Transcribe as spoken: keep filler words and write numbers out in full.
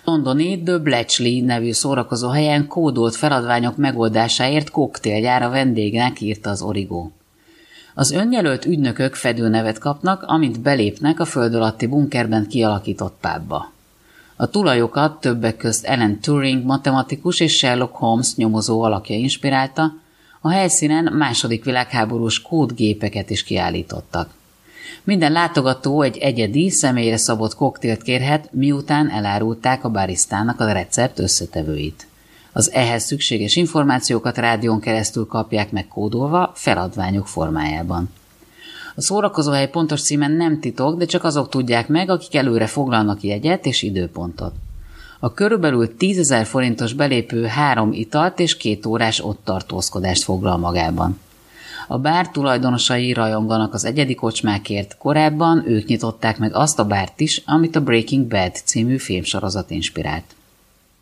Londoni The Bletchley nevű szórakozóhelyen kódolt feladványok megoldásáért koktélgyár a vendégnek, írta az Origo. Az önjelölt ügynökök fedőnevet kapnak, amint belépnek a föld alatti bunkerben kialakított pubba. A tulajokat többek közt Alan Turing matematikus és Sherlock Holmes nyomozó alakja inspirálta, a helyszínen második világháborús kódgépeket is kiállítottak. Minden látogató egy egyedi, személyre szabott koktélt kérhet, miután elárulták a barisztának a recept összetevőit. Az ehhez szükséges információkat rádión keresztül kapják meg kódolva, feladványok formájában. A szórakozóhely pontos címen nem titok, de csak azok tudják meg, akik előre foglalnak jegyet és időpontot. A körülbelül tízezer forintos belépő három italt és két órás ott tartózkodást foglal magában. A bár tulajdonosai rajonganak az egyedi kocsmákért, korábban ők nyitották meg azt a bárt is, amit a Breaking Bad című filmsorozat inspirált.